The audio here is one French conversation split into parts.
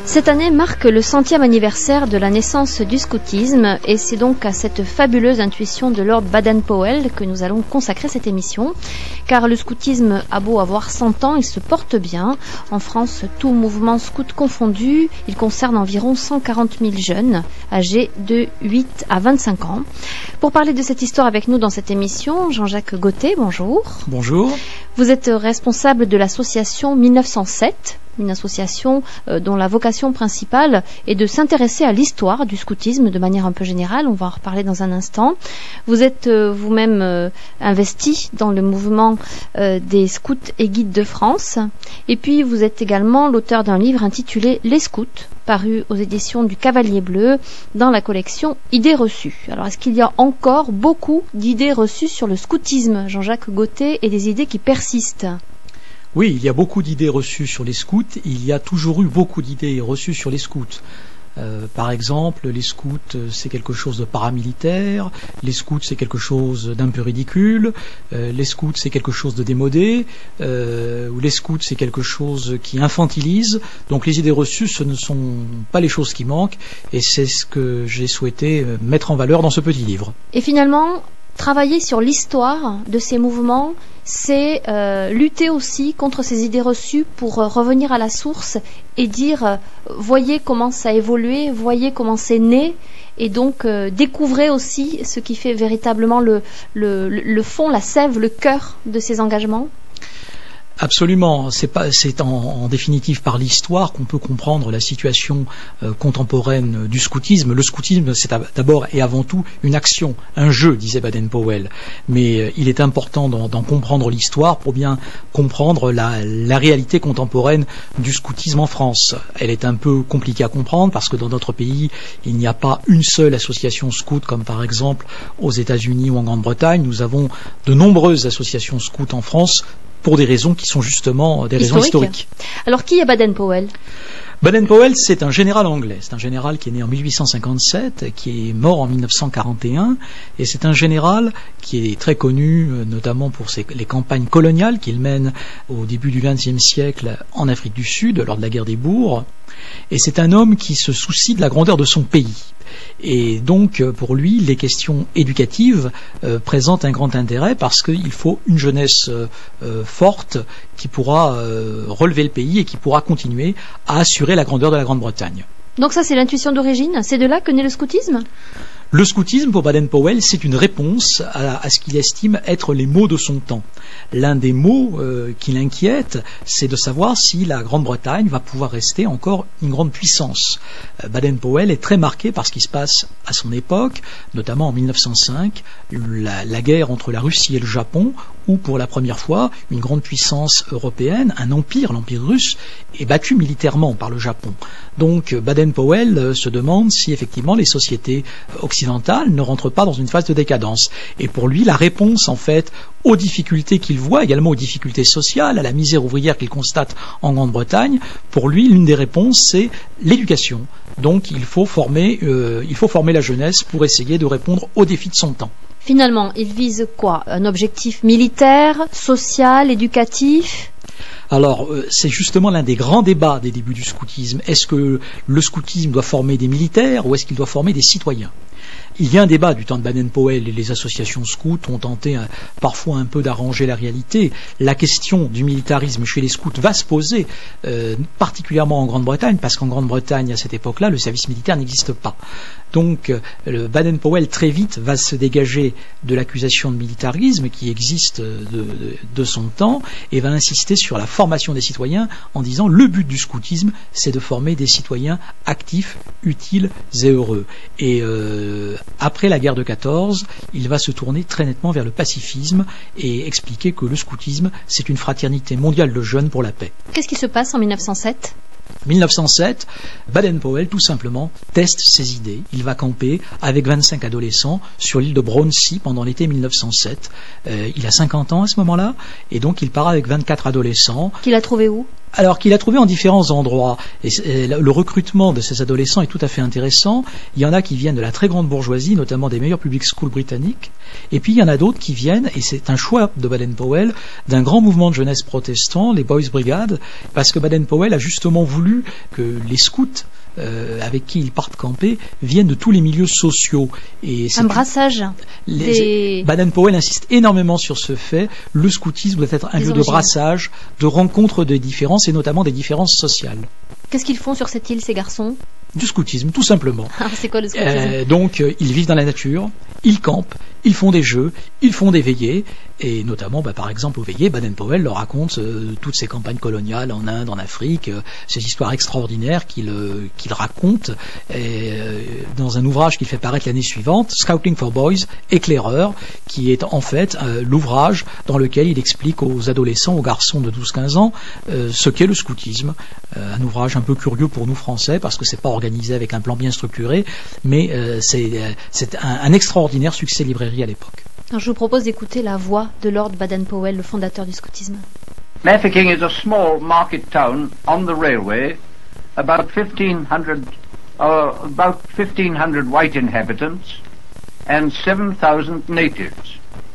Cette année marque le 100e anniversaire de la naissance du scoutisme et c'est donc à cette fabuleuse intuition de Lord Baden-Powell que nous allons consacrer cette émission. Car le scoutisme a beau avoir 100 ans, il se porte bien. En France, tout mouvement scout confondu, il concerne environ 140 000 jeunes âgés de 8 à 25 ans. Pour parler de cette histoire avec nous dans cette émission, Jean-Jacques Gauthier, bonjour. Bonjour. Vous êtes responsable de l'association 1907, une association dont la vocation principale est de s'intéresser à l'histoire du scoutisme de manière un peu générale. On va en reparler dans un instant. Vous êtes vous-même investi dans le mouvement des scouts et guides de France. Et puis vous êtes également l'auteur d'un livre intitulé Les scouts, paru aux éditions du Cavalier Bleu dans la collection Idées reçues. Alors est-ce qu'il y a encore beaucoup d'idées reçues sur le scoutisme, Jean-Jacques Gauthier, et des idées qui persistent ? Oui, il y a beaucoup d'idées reçues sur les scouts. Il y a toujours eu beaucoup d'idées reçues sur les scouts. Par exemple, les scouts, c'est quelque chose de paramilitaire. Les scouts, c'est quelque chose d'un peu ridicule. Les scouts, c'est quelque chose de démodé. Ou les scouts, c'est quelque chose qui infantilise. Donc les idées reçues, ce ne sont pas les choses qui manquent. Et c'est ce que j'ai souhaité mettre en valeur dans ce petit livre. Et finalement, travailler sur l'histoire de ces mouvements, c'est lutter aussi contre ces idées reçues pour revenir à la source et dire voyez comment ça a évolué, voyez comment c'est né, et donc découvrez aussi ce qui fait véritablement le fond, la sève, le cœur de ces engagements. Absolument, c'est en définitive par l'histoire qu'on peut comprendre la situation contemporaine du scoutisme. Le scoutisme, c'est d'abord et avant tout une action, un jeu, disait Baden-Powell. Mais il est important d'en comprendre l'histoire pour bien comprendre la réalité contemporaine du scoutisme en France. Elle est un peu compliquée à comprendre parce que dans notre pays, il n'y a pas une seule association scout comme par exemple aux États-Unis ou en Grande-Bretagne. Nous avons de nombreuses associations scouts en France pour des raisons qui sont justement des raisons historiques. Alors, qui est Baden-Powell ? Baden-Powell, c'est un général anglais. C'est un général qui est né en 1857, qui est mort en 1941, et c'est un général qui est très connu, notamment pour les campagnes coloniales qu'il mène au début du XXe siècle en Afrique du Sud, lors de la guerre des Boers. Et c'est un homme qui se soucie de la grandeur de son pays. Et donc, pour lui, les questions éducatives présentent un grand intérêt parce qu'il faut une jeunesse forte qui pourra relever le pays et qui pourra continuer à assurer la grandeur de la Grande-Bretagne. Donc ça, c'est l'intuition d'origine ? C'est de là que naît le scoutisme ? Le scoutisme, pour Baden-Powell, c'est une réponse à ce qu'il estime être les maux de son temps. L'un des maux qui l'inquiète, c'est de savoir si la Grande-Bretagne va pouvoir rester encore une grande puissance. Baden-Powell est très marqué par ce qui se passe à son époque, notamment en 1905, la guerre entre la Russie et le Japon, où pour la première fois, une grande puissance européenne, un empire, l'empire russe, est battu militairement par le Japon. Donc Baden-Powell se demande si effectivement les sociétés occidentales ne rentrent pas dans une phase de décadence. Et pour lui, la réponse en fait aux difficultés qu'il voit, également aux difficultés sociales, à la misère ouvrière qu'il constate en Grande-Bretagne, pour lui, l'une des réponses, c'est l'éducation. Donc il faut former la jeunesse pour essayer de répondre aux défis de son temps. Finalement, il vise quoi ? Un objectif militaire, social, éducatif ? Alors, c'est justement l'un des grands débats des débuts du scoutisme. Est-ce que le scoutisme doit former des militaires ou est-ce qu'il doit former des citoyens ? Il y a un débat du temps de Baden-Powell et les associations scouts ont tenté parfois un peu d'arranger la réalité. La question du militarisme chez les scouts va se poser, particulièrement en Grande-Bretagne, parce qu'en Grande-Bretagne, à cette époque-là, le service militaire n'existe pas. Donc, Baden-Powell très vite va se dégager de l'accusation de militarisme qui existe de son temps et va insister sur la formation des citoyens en disant le but du scoutisme, c'est de former des citoyens actifs, utiles et heureux. Et après la guerre de 14, il va se tourner très nettement vers le pacifisme et expliquer que le scoutisme, c'est une fraternité mondiale de jeunes pour la paix. Qu'est-ce qui se passe en 1907 ? 1907, Baden-Powell, tout simplement, teste ses idées. Il va camper avec 25 adolescents sur l'île de Brownsea pendant l'été 1907. Il a 50 ans à ce moment-là, et donc il part avec 24 adolescents. Qu'il a trouvé où ? Alors qu'il a trouvé en différents endroits. Et le recrutement de ces adolescents est tout à fait intéressant. Il y en a qui viennent de la très grande bourgeoisie, notamment des meilleures public schools britanniques. Et puis il y en a d'autres qui viennent, et c'est un choix de Baden-Powell, d'un grand mouvement de jeunesse protestant, les Boys Brigade, parce que Baden-Powell a justement voulu que les scouts avec qui ils partent camper viennent de tous les milieux sociaux. Et un brassage. Baden-Powell insiste énormément sur ce fait. Le scoutisme doit être un lieu de brassage, de rencontre des différences et notamment des différences sociales. Qu'est-ce qu'ils font sur cette île, ces garçons ? Du scoutisme, tout simplement. C'est quoi le scoutisme ? Donc, ils vivent dans la nature, ils campent, ils font des jeux, ils font des veillées, et notamment, par exemple, aux veillées, Baden-Powell leur raconte toutes ces campagnes coloniales en Inde, en Afrique, ces histoires extraordinaires qu'il raconte dans un ouvrage qu'il fait paraître l'année suivante, Scouting for Boys, éclaireur, qui est en fait l'ouvrage dans lequel il explique aux adolescents, aux garçons de 12-15 ans, ce qu'est le scoutisme. Un ouvrage un peu curieux pour nous Français, parce que c'est pas organisé avec un plan bien structuré, mais c'est un extraordinaire succès librairie à l'époque. Alors, je vous propose d'écouter la voix de Lord Baden-Powell, le fondateur du scoutisme. Mafeking is a small market town on the railway, about 1,500 white inhabitants and 7,000 natives.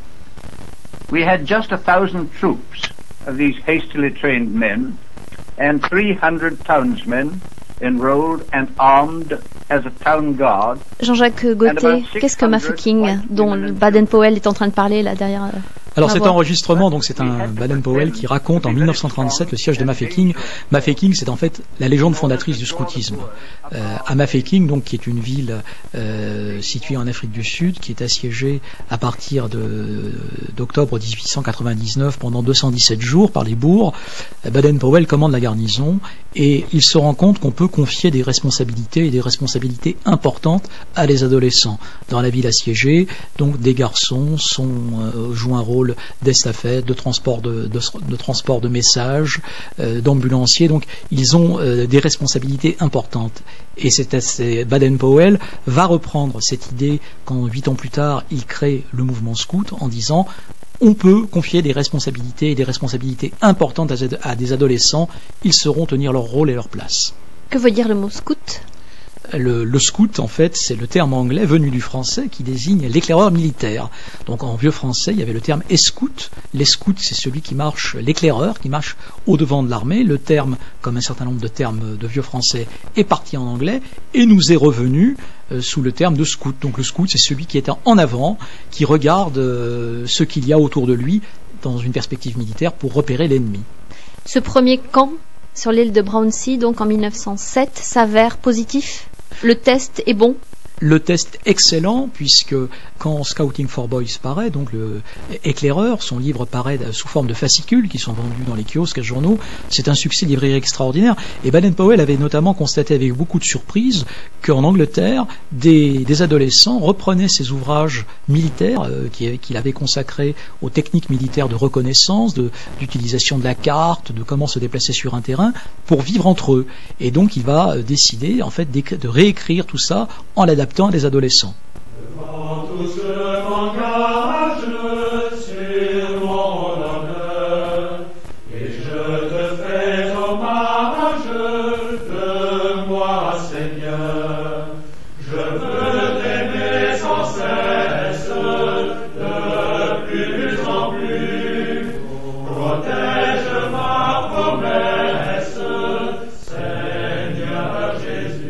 We had just 1,000 troops of these hastily trained men and 300 townsmen enrolled and armed as a town guard. Jean-Jacques Gauthier, qu'est-ce que Mafeking dont Baden-Powell est en train de parler là derrière Alors cet enregistrement, donc c'est un Baden-Powell qui raconte en 1937 le siège de Mafeking. Mafeking, c'est en fait la légende fondatrice du scoutisme. À Mafeking, donc qui est une ville située en Afrique du Sud, qui est assiégée à partir d'octobre 1899 pendant 217 jours par les bourgs. Baden-Powell commande la garnison et il se rend compte qu'on peut confier des responsabilités et des responsabilités importantes à des adolescents. Dans la ville assiégée, donc des garçons jouent un rôle d'estafette, de transport de messages, d'ambulanciers. Donc ils ont des responsabilités importantes. Et Baden-Powell va reprendre cette idée quand 8 ans plus tard il crée le mouvement scout en disant on peut confier des responsabilités et des responsabilités importantes à des adolescents, ils sauront tenir leur rôle et leur place. Que veut dire le mot scout ? Le scout, en fait, c'est le terme anglais venu du français qui désigne l'éclaireur militaire. Donc en vieux français, il y avait le terme escout. L'escout, c'est celui qui marche, l'éclaireur, qui marche au-devant de l'armée. Le terme, comme un certain nombre de termes de vieux français, est parti en anglais et nous est revenu sous le terme de scout. Donc le scout, c'est celui qui est en avant, qui regarde ce qu'il y a autour de lui dans une perspective militaire pour repérer l'ennemi. Ce premier camp sur l'île de Brownsea, donc en 1907, s'avère positif ? Le test est bon ? Le test excellent, puisque quand Scouting for Boys paraît, donc le éclaireur, son livre paraît sous forme de fascicules qui sont vendus dans les kiosques et journaux, c'est un succès librairie extraordinaire. Et Baden-Powell avait notamment constaté avec beaucoup de surprise qu'en Angleterre, des adolescents reprenaient ces ouvrages militaires qu'il avait consacrés aux techniques militaires de reconnaissance, d'utilisation de la carte, de comment se déplacer sur un terrain, pour vivre entre eux. Et donc il va décider en fait de réécrire tout ça en l'adaptant à des adolescents. Devant tout ce langage sur mon honneur, et je te fais hommage de moi, Seigneur. Je veux t'aimer sans cesse, de plus en plus. Protège ma promesse, Seigneur Jésus.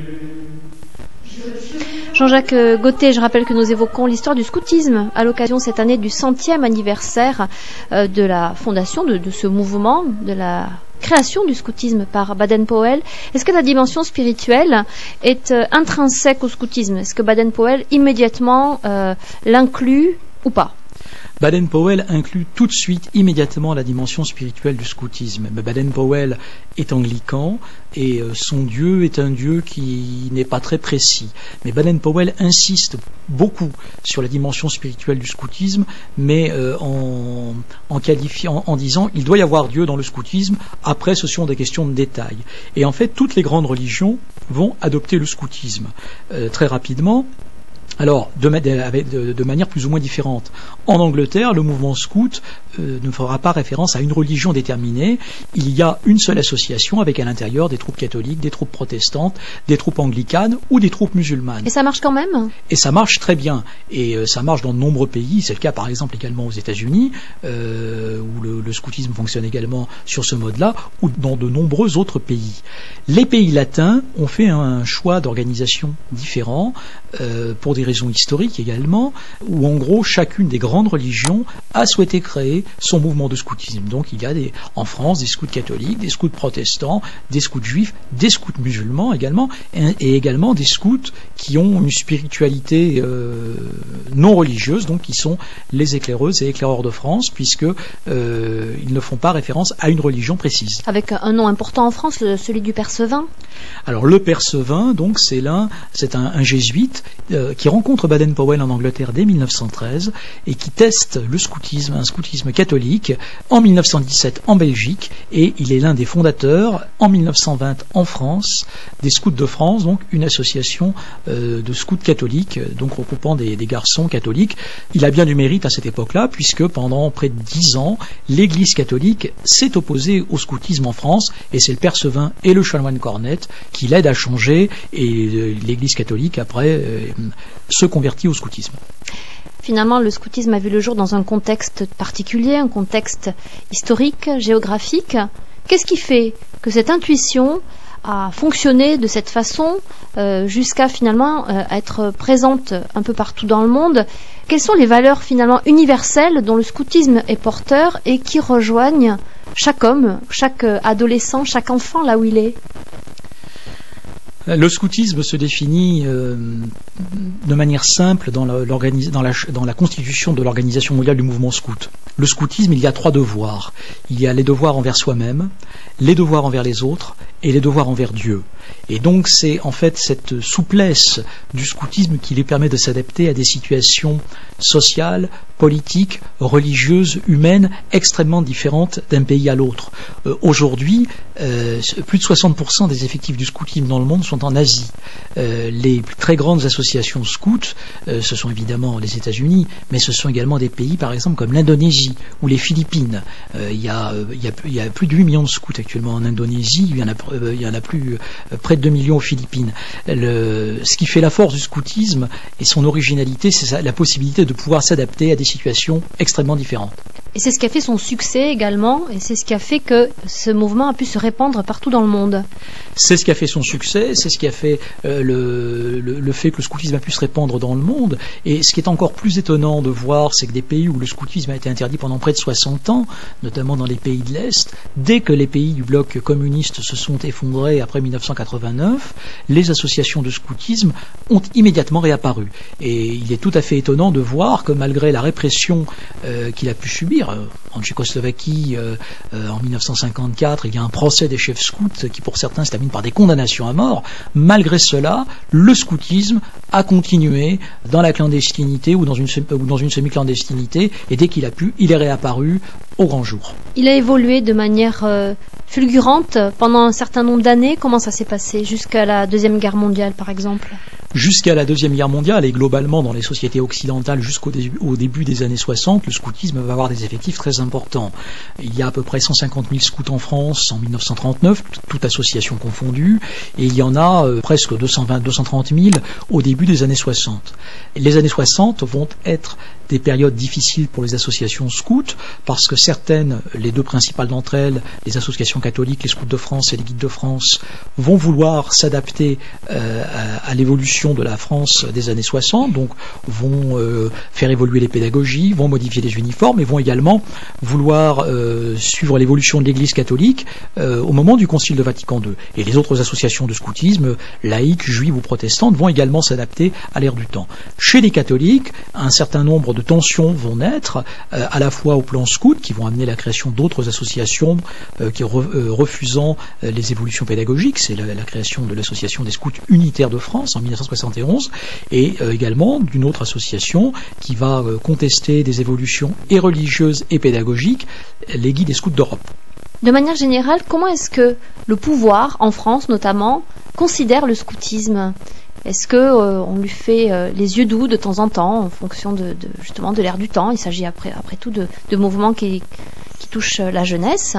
Jean-Jacques Gauthier, je rappelle que nous évoquons l'histoire du scoutisme à l'occasion cette année du 100e anniversaire de la fondation de ce mouvement, de la création du scoutisme par Baden-Powell. Est-ce que la dimension spirituelle est intrinsèque au scoutisme ? Est-ce que Baden-Powell immédiatement l'inclut ou pas ? Baden-Powell inclut tout de suite, immédiatement, la dimension spirituelle du scoutisme. Baden-Powell est anglican et son Dieu est un Dieu qui n'est pas très précis. Mais Baden-Powell insiste beaucoup sur la dimension spirituelle du scoutisme, mais en qualifiant, en disant il doit y avoir Dieu dans le scoutisme. Après, ce sont des questions de détail. Et en fait, toutes les grandes religions vont adopter le scoutisme très rapidement. Alors, de manière plus ou moins différente. En Angleterre, le mouvement scout ne fera pas référence à une religion déterminée. Il y a une seule association avec à l'intérieur des troupes catholiques, des troupes protestantes, des troupes anglicanes ou des troupes musulmanes. Et ça marche quand même ? Et ça marche très bien. Et ça marche dans de nombreux pays. C'est le cas par exemple également aux États-Unis, où le scoutisme fonctionne également sur ce mode-là, ou dans de nombreux autres pays. Les pays latins ont fait un choix d'organisation différent, pour des raisons historiques également, où en gros chacune des grandes religions a souhaité créer son mouvement de scoutisme. Donc il y a en France des scouts catholiques, des scouts protestants, des scouts juifs, des scouts musulmans également, et également des scouts qui ont une spiritualité non religieuse, donc qui sont les éclaireuses et éclaireurs de France, puisque ils ne font pas référence à une religion précise. Avec un nom important en France, celui du Père Sevin. Alors le Père Sevin, donc c'est un jésuite qui rencontre Baden-Powell en Angleterre dès 1913 et qui teste le scoutisme, un scoutisme catholique, en 1917 en Belgique, et il est l'un des fondateurs en 1920 en France des Scouts de France, donc une association de scouts catholiques, donc regroupant des garçons catholiques. Il a bien du mérite à cette époque-là, puisque pendant près de 10 ans, l'Église catholique s'est opposée au scoutisme en France, et c'est le Père Sevin et le chanoine Cornette qui l'aident à changer, et l'Église catholique après se convertit au scoutisme. Finalement, le scoutisme a vu le jour dans un contexte particulier, un contexte historique, géographique. Qu'est-ce qui fait que cette intuition a fonctionné de cette façon jusqu'à finalement être présente un peu partout dans le monde? Quelles sont les valeurs finalement universelles dont le scoutisme est porteur et qui rejoignent chaque homme, chaque adolescent, chaque enfant là où il est? Le scoutisme se définit de manière simple dans la constitution de l'Organisation mondiale du mouvement scout. Le scoutisme, il y a 3 devoirs. Il y a les devoirs envers soi-même, les devoirs envers les autres et les devoirs envers Dieu. Et donc c'est en fait cette souplesse du scoutisme qui lui permet de s'adapter à des situations sociales, politiques, religieuses, humaines extrêmement différentes d'un pays à l'autre. Aujourd'hui, plus de 60% des effectifs du scoutisme dans le monde sont en Asie. Les très grandes associations scouts, ce sont évidemment les États-Unis, mais ce sont également des pays, par exemple, comme l'Indonésie ou les Philippines. Il y a plus de 8 millions de scouts actuellement en Indonésie, il y en a plus près de 2 millions aux Philippines. Ce qui fait la force du scoutisme et son originalité, c'est la possibilité de pouvoir s'adapter à des situations extrêmement différentes. Et c'est ce qui a fait son succès également, et c'est ce qui a fait que ce mouvement a pu se répandre partout dans le monde. C'est ce qui a fait son succès, c'est ce qui a fait le fait que le scoutisme a pu se répandre dans le monde. Et ce qui est encore plus étonnant de voir, c'est que des pays où le scoutisme a été interdit pendant près de 60 ans, notamment dans les pays de l'Est, dès que les pays du bloc communiste se sont effondrés après 1989, les associations de scoutisme ont immédiatement réapparu. Et il est tout à fait étonnant de voir que malgré la répression qu'il a pu subir, en Tchécoslovaquie, en 1954, il y a un procès des chefs scouts qui pour certains se termine par des condamnations à mort. Malgré cela, le scoutisme a continué dans la clandestinité ou dans une semi-clandestinité, et dès qu'il a pu, il est réapparu au grand jour. Il a évolué de manière fulgurante pendant un certain nombre d'années. Comment ça s'est passé jusqu'à la Deuxième Guerre mondiale, par exemple? Jusqu'à la Deuxième Guerre mondiale et globalement dans les sociétés occidentales jusqu'au début des années 60, le scoutisme va avoir des effectifs très importants. Il y a à peu près 150 000 scouts en France en 1939, toute association confondue, et il y en a presque 230 000 au début des années 60. Les années 60 vont être des périodes difficiles pour les associations scouts, parce que certaines, les 2 principales d'entre elles, les associations catholiques, les Scouts de France et les Guides de France, vont vouloir s'adapter à l'évolution de la France des années 60, donc vont faire évoluer les pédagogies, vont modifier les uniformes, et vont également vouloir suivre l'évolution de l'Église catholique au moment du Concile de Vatican II. Et les autres associations de scoutisme, laïques, juives ou protestantes, vont également s'adapter à l'ère du temps. Chez les catholiques, un certain nombre de tensions vont naître, à la fois au plan scout, qui vont amener la création d'autres associations refusant les évolutions pédagogiques. C'est la création de l'association des scouts unitaires de France en 1971, et également d'une autre association qui va contester des évolutions et religieuses et pédagogiques, les guides des scouts d'Europe. De manière générale, comment est-ce que le pouvoir, en France notamment, considère le scoutisme? Est-ce que on lui fait les yeux doux de temps en temps en fonction justement de l'air du temps? Il s'agit après tout de mouvements qui touchent la jeunesse.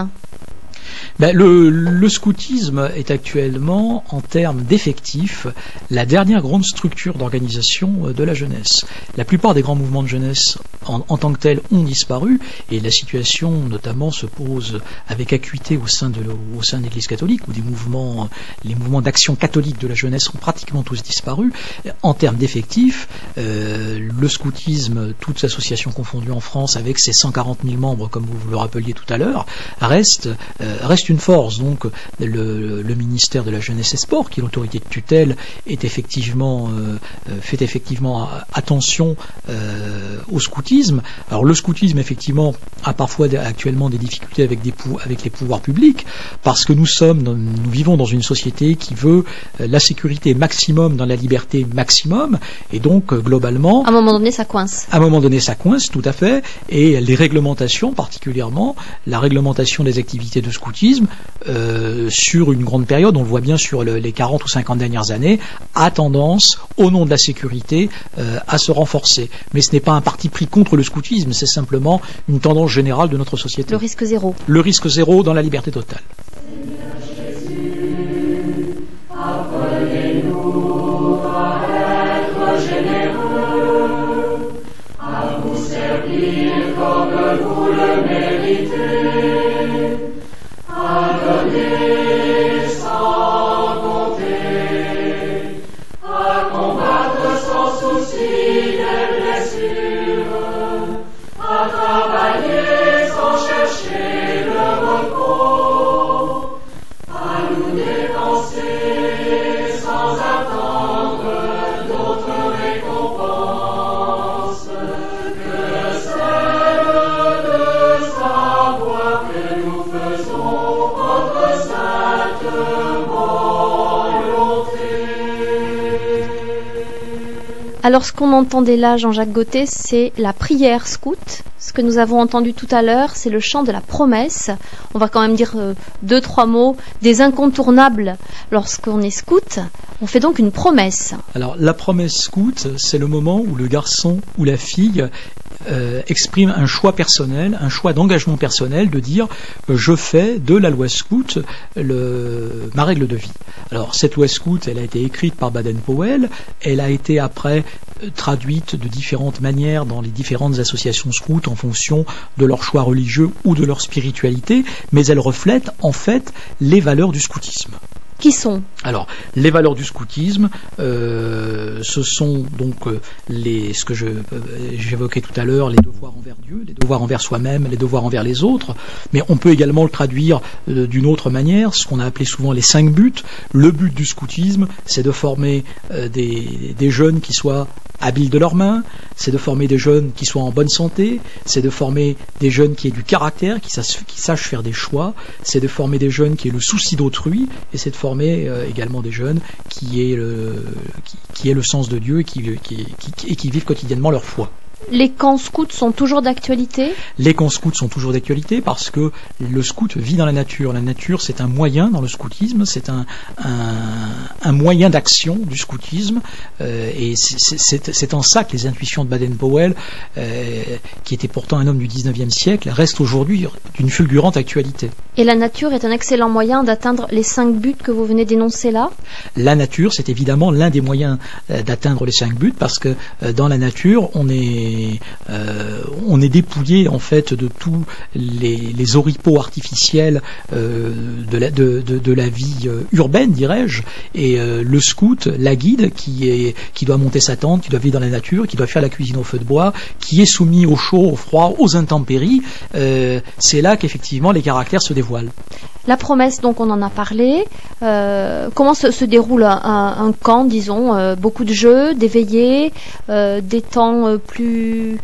Le scoutisme est actuellement, en termes d'effectifs, la dernière grande structure d'organisation de la jeunesse. La plupart des grands mouvements de jeunesse en tant que tels ont disparu, et la situation notamment se pose avec acuité au sein de l'Église catholique, où les mouvements d'action catholique de la jeunesse ont pratiquement tous disparu. En termes d'effectifs, le scoutisme, toutes associations confondues en France, avec ses 140 000 membres, comme vous le rappeliez tout à l'heure, reste une force. Donc le ministère de la Jeunesse et Sport, qui est l'autorité de tutelle, fait effectivement attention au scoutisme. Alors le scoutisme effectivement a parfois actuellement des difficultés avec les pouvoirs publics, parce que nous vivons dans une société qui veut la sécurité maximum dans la liberté maximum, et donc globalement à un moment donné ça coince. À un moment donné ça coince, tout à fait, et les réglementations, particulièrement la réglementation des activités de scoutisme sur une grande période, on le voit bien sur les 40 ou 50 dernières années, a tendance, au nom de la sécurité, à se renforcer. Mais ce n'est pas un parti pris contre le scoutisme, c'est simplement une tendance générale de notre société. Le risque zéro. Le risque zéro dans la liberté totale. Appelez-nous à être généreux, à vous servir comme vous le méritez, à donner sans compter, à combattre sans souci des blessures, à travailler sans chercher le repos, à nous dépenser sans attendre d'autres récompenses que celle de savoir que nous faisons votre sainte volonté. Alors ce qu'on entendait là, Jean-Jacques Gauthier, c'est la prière scout. Ce que nous avons entendu tout à l'heure, c'est le chant de la promesse. On va quand même dire 2-3 mots des incontournables lorsqu'on est scout. On fait donc une promesse. Alors la promesse scout, c'est le moment où le garçon ou la fille exprime un choix personnel, un choix d'engagement personnel, de dire je fais de la loi scout ma règle de vie. Alors cette loi scout, elle a été écrite par Baden-Powell, elle a été après traduite de différentes manières dans les différentes associations scouts en fonction de leur choix religieux ou de leur spiritualité, mais elle reflète en fait les valeurs du scoutisme. Qui sont? Alors, les valeurs du scoutisme, ce sont donc ce que j'évoquais tout à l'heure, les devoirs envers Dieu, les devoirs envers soi-même, les devoirs envers les autres, mais on peut également le traduire d'une autre manière, ce qu'on a appelé souvent les 5 buts. Le but du scoutisme, c'est de former des jeunes qui soient habiles de leurs mains, c'est de former des jeunes qui soient en bonne santé, c'est de former des jeunes qui aient du caractère, qui sachent faire des choix, c'est de former des jeunes qui aient le souci d'autrui, et c'est de former également des jeunes qui aient le sens de Dieu et qui vivent quotidiennement leur foi. Les camps scouts sont toujours d'actualité? Les camps scouts sont toujours d'actualité parce que le scout vit dans la nature. La nature, c'est un moyen dans le scoutisme, c'est un moyen d'action du scoutisme, et c'est en ça que les intuitions de Baden-Powell, qui était pourtant un homme du 19e siècle, restent aujourd'hui d'une fulgurante actualité. Et la nature est un excellent moyen d'atteindre les 5 buts que vous venez d'énoncer là? La nature, c'est évidemment l'un des moyens d'atteindre les 5 buts, parce que dans la nature, on est dépouillé en fait de tous les oripeaux artificiels de la vie urbaine, dirais-je, et le scout, la guide, qui doit monter sa tente, qui doit vivre dans la nature, qui doit faire la cuisine au feu de bois, qui est soumis au chaud, au froid, aux intempéries, c'est là qu'effectivement les caractères se dévoilent. La promesse, donc on en a parlé. Comment se déroule un camp, disons, beaucoup de jeux, des veillées, des temps plus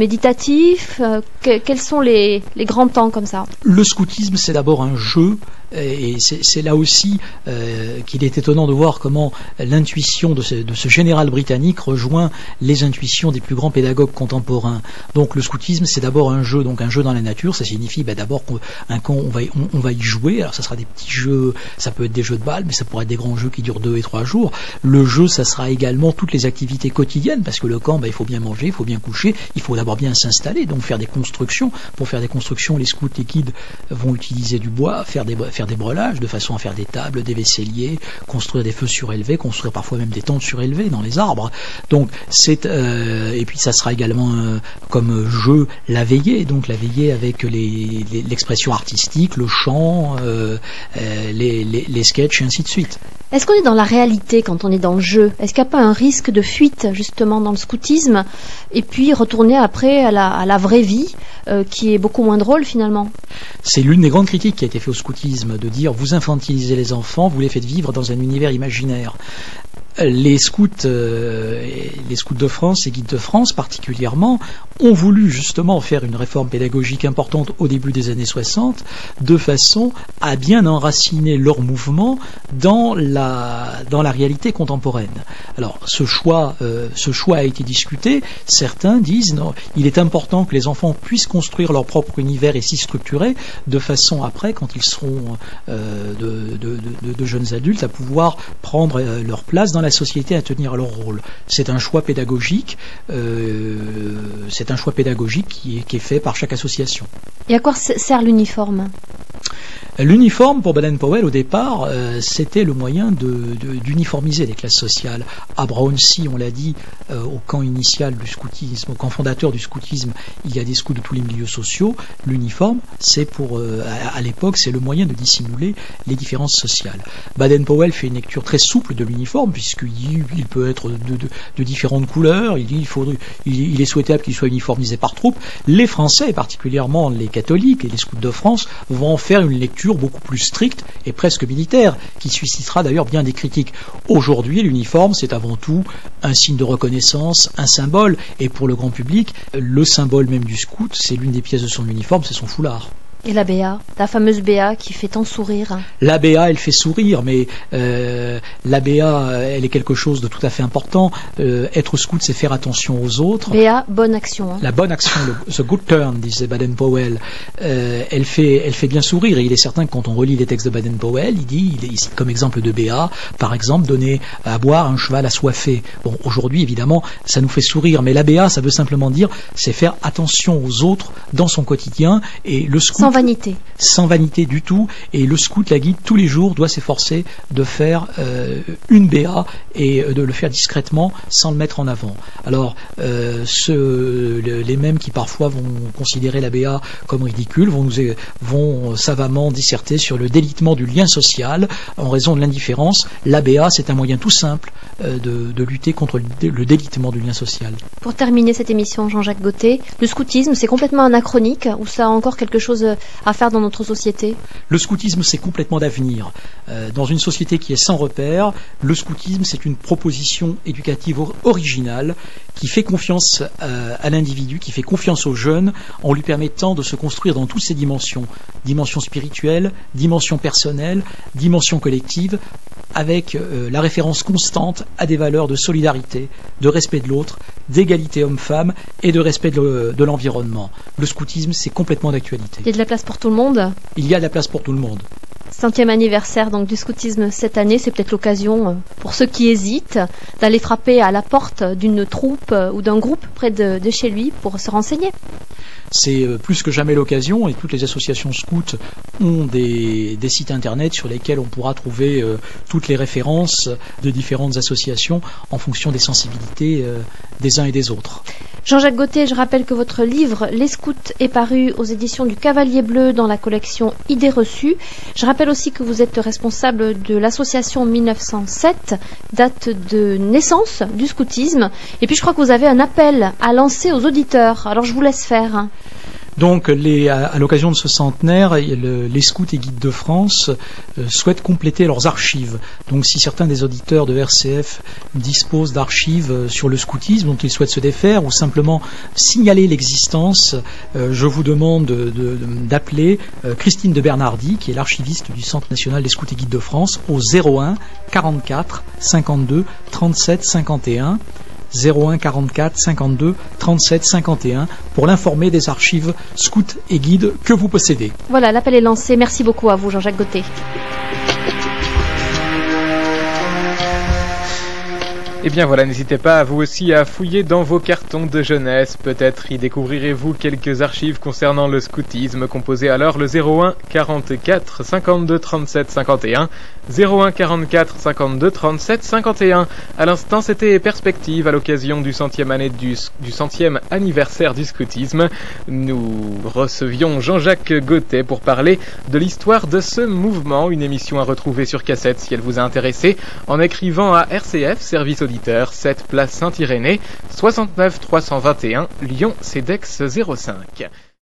méditatifs, quels sont les grands temps comme ça? Le scoutisme, c'est d'abord un jeu Et c'est là aussi qu'il est étonnant de voir comment l'intuition de ce général britannique rejoint les intuitions des plus grands pédagogues contemporains. Donc le scoutisme, c'est d'abord un jeu dans la nature. Ça signifie d'abord qu'un camp, on va y jouer. Alors ça sera des petits jeux, ça peut être des jeux de balles, mais ça pourrait être des grands jeux qui durent 2 et 3 jours. Le jeu, ça sera également toutes les activités quotidiennes, parce que le camp, il faut bien manger, il faut bien coucher, il faut d'abord bien s'installer, donc faire des constructions. Pour faire des constructions, les scouts, les guides vont utiliser du bois, faire des brelages, de façon à faire des tables, des vaisseliers, construire des feux surélevés, construire parfois même des tentes surélevées dans les arbres. Donc et puis ça sera également comme jeu la veillée, donc la veillée avec l'expression artistique, le chant, les sketchs et ainsi de suite. Est-ce qu'on est dans la réalité quand on est dans le jeu? Est-ce qu'il n'y a pas un risque de fuite justement dans le scoutisme et puis retourner après à la vraie vie qui est beaucoup moins drôle finalement? C'est l'une des grandes critiques qui a été faite au scoutisme, de dire vous infantilisez les enfants, vous les faites vivre dans un univers imaginaire. Les scouts de France et guides de France particulièrement ont voulu justement faire une réforme pédagogique importante au début des années 60 de façon à bien enraciner leur mouvement dans la réalité contemporaine. Alors ce choix a été discuté. Certains disent non, il est important que les enfants puissent construire leur propre univers et s'y structurer de façon après, quand ils seront de jeunes adultes, à pouvoir prendre leur place dans la société, à tenir leur rôle. C'est un choix pédagogique. Qui est fait par chaque association. Et à quoi sert l'uniforme ? L'uniforme, pour Baden-Powell, au départ, c'était le moyen d'uniformiser les classes sociales. À Brownsea, on l'a dit, au camp initial du scoutisme, au camp fondateur du scoutisme, il y a des scouts de tous les milieux sociaux. L'uniforme, c'est à l'époque, c'est le moyen de dissimuler les différences sociales. Baden-Powell fait une lecture très souple de l'uniforme, puisqu'il peut être de différentes couleurs. Il dit il est souhaitable qu'il soit uniformisé par troupe. Les Français, particulièrement les catholiques et les scouts de France, vont en faire une lecture beaucoup plus stricte et presque militaire, qui suscitera d'ailleurs bien des critiques. Aujourd'hui, l'uniforme, c'est avant tout un signe de reconnaissance, un symbole, et pour le grand public, le symbole même du scout, c'est l'une des pièces de son uniforme, c'est son foulard. Et la BA, la fameuse BA qui fait tant sourire. La BA, elle fait sourire, mais la BA, elle est quelque chose de tout à fait important. Être scout, c'est faire attention aux autres. BA, bonne action. Hein. La bonne action, the good turn, disait Baden-Powell, elle fait bien sourire. Et il est certain que quand on relit les textes de Baden-Powell, il cite comme exemple de BA, par exemple, donner à boire un cheval assoiffé. Bon, aujourd'hui, évidemment, ça nous fait sourire, mais la BA, ça veut simplement dire, c'est faire attention aux autres dans son quotidien. Et le scout, sans vanité du tout, et le scout, la guide, tous les jours doit s'efforcer de faire une BA et de le faire discrètement sans le mettre en avant. Alors les mêmes qui parfois vont considérer la BA comme ridicule vont savamment disserter sur le délitement du lien social en raison de l'indifférence. La BA, c'est un moyen tout simple de lutter contre le délitement du lien social. Pour terminer cette émission, Jean-Jacques Gauthier, le scoutisme, c'est complètement anachronique ou ça a encore quelque chose à faire dans notre société? Le scoutisme, c'est complètement d'avenir. Dans une société qui est sans repère, le scoutisme, c'est une proposition éducative originale qui fait confiance à l'individu, qui fait confiance aux jeunes en lui permettant de se construire dans toutes ses dimensions. Dimension spirituelle, dimension personnelle, dimension collective, avec la référence constante à des valeurs de solidarité, de respect de l'autre, d'égalité homme-femme et de respect de l'environnement. Le scoutisme, c'est complètement d'actualité. Il y a de la place pour tout le monde? Il y a de la place pour tout le monde. 100e anniversaire donc du scoutisme cette année, c'est peut-être l'occasion pour ceux qui hésitent d'aller frapper à la porte d'une troupe ou d'un groupe près de chez lui pour se renseigner. C'est plus que jamais l'occasion, et toutes les associations scouts ont des sites internet sur lesquels on pourra trouver toutes les références de différentes associations en fonction des sensibilités des uns et des autres. Jean-Jacques Gauthier, je rappelle que votre livre Les Scouts est paru aux éditions du Cavalier Bleu dans la collection Idées reçues. Je rappelle aussi que vous êtes responsable de l'association 1907, date de naissance du scoutisme. Et puis je crois que vous avez un appel à lancer aux auditeurs. Alors je vous laisse faire. Donc, à l'occasion de ce centenaire, les scouts et guides de France souhaitent compléter leurs archives. Donc, si certains des auditeurs de RCF disposent d'archives sur le scoutisme dont ils souhaitent se défaire ou simplement signaler l'existence, je vous demande d'appeler Christine de Bernardi, qui est l'archiviste du Centre national des scouts et guides de France, au 01 44 52 37 51. 01 44 52 37 51 pour l'informer des archives scouts et guides que vous possédez. Voilà, l'appel est lancé. Merci beaucoup à vous, Jean-Jacques Gauthier. Et bien voilà, n'hésitez pas vous aussi à fouiller dans vos cartons de jeunesse. Peut-être y découvrirez-vous quelques archives concernant le scoutisme. Composez alors le 01 44 52 37 51. 01 44 52 37 51. À l'instant, c'était Perspective à l'occasion du 100e anniversaire du scoutisme. Nous recevions Jean-Jacques Gauthier pour parler de l'histoire de ce mouvement. Une émission à retrouver sur cassette si elle vous a intéressé en écrivant à RCF, service auditeur, 7 place Saint-Irénée, 69 321, Lyon, CEDEX 05.